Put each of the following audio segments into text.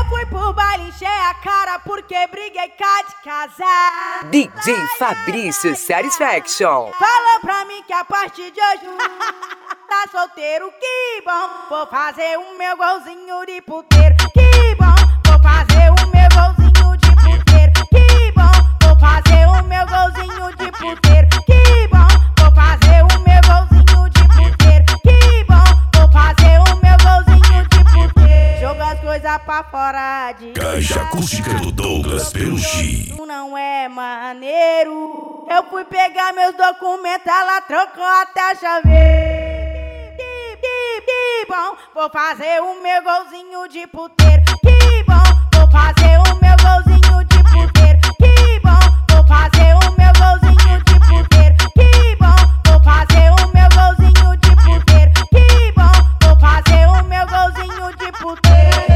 fui pro baile, encher a cara porque briguei cá de casar. DJ Fabrício Satisfaction. Falou pra mim que a partir de hoje tá solteiro, que bom. Vou fazer o meu golzinho de puteiro, que bom. Vou fazer o meu golzinho de puteiro, que bom. Vou fazer o meu golzinho de puteiro, que bom. Vou fazer o meu golzinho de puteiro, que bom. Vou fazer o meu golzinho de puteiro. Joga as coisas pra fora de Caixa acústica do Douglas pelo G. Não é maneiro. Eu fui pegar meus documentos, ela trocou até a chave. Que bom, vou fazer o meu golzinho de puteiro. Que bom, vou fazer o meu golzinho de puteiro. Que bom, vou fazer o meu golzinho de puteiro. Que bom, vou fazer o meu golzinho de puteiro. Que bom, vou fazer o meu golzinho de puteiro.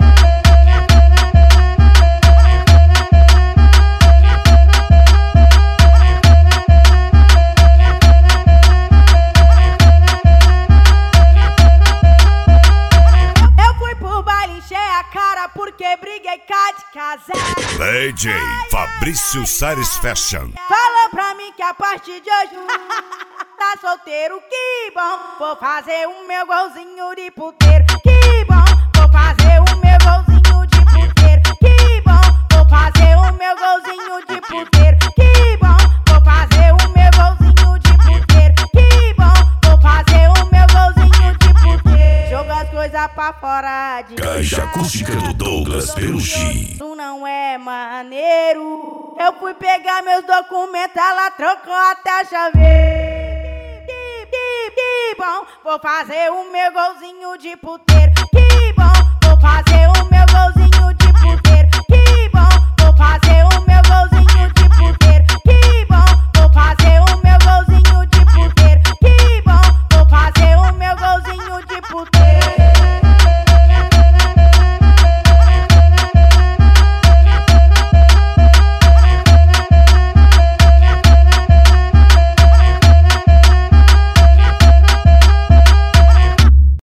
Porque briguei cá de casar. DJ Fabrício Satisfaction. Falou pra mim que a partir de hoje tá solteiro, que bom. Vou fazer o meu golzinho de puteiro, que bom. Vou fazer o meu golzinho de puteiro, que bom. Vou fazer o meu golzinho de puteiro, que bom. Vou fazer o meu golzinho de puteiro, que bom. Vou fazer o meu golzinho de puteiro. Joga as coisas pra fora de Caixa acústica do Douglas pelo G. Isso não é maneiro. Eu fui pegar meus documentos, ela trocou até a chave. Que bom, vou fazer o meu golzinho de puteiro. Que bom, vou fazer o